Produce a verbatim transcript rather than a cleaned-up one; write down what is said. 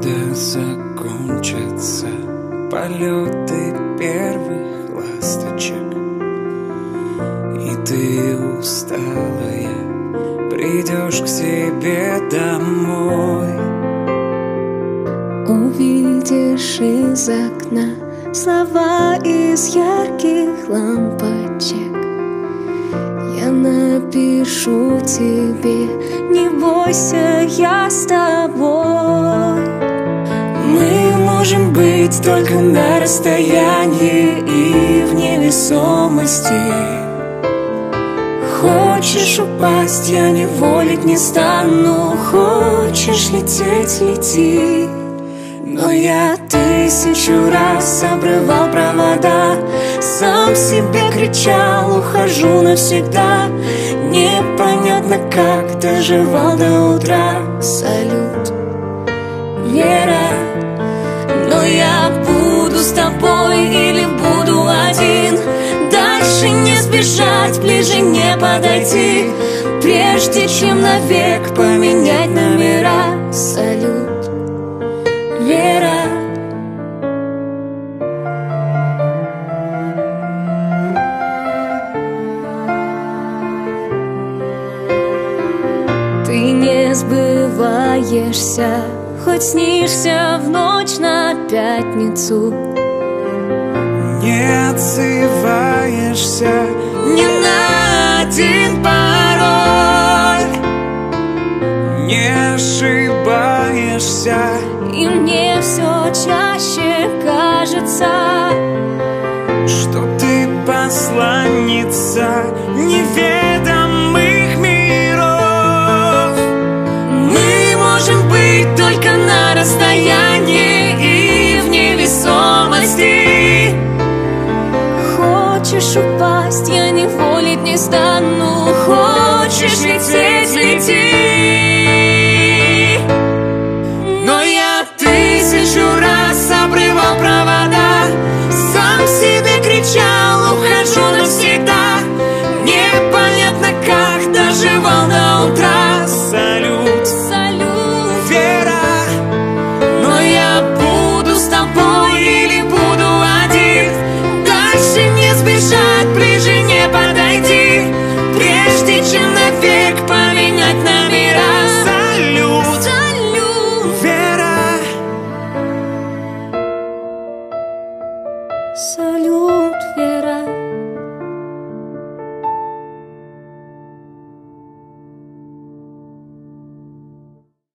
когда закончатся полеты первых ласточек, и ты усталая придешь к себе домой. Увидишь из окна слова из ярких лампочек. Я напишу тебе: не бойся, я с тобой. Мы можем быть только на расстоянии и в невесомости. Хочешь упасть, я не волить не стану. Хочешь лететь, лети. Но я тысячу раз обрывал провода, сам себе кричал: ухожу навсегда. Непонятно, как доживал до утра. Салют, Вера, но я буду с тобой или буду один. Дальше не сбежать, ближе не подойти, прежде чем навек поменять номера. салют, Вера. ты не сбываешься, хоть снишься в ночь на пятницу. Не отзываешься ни на один пароль, не ошибаешься, И мне все чаще кажется, что ты посланница неведомых миров. Мы можем быть только на расстоянии и в невесомости. хочешь упасть, я не волить не стану. Хочешь лететь, лети.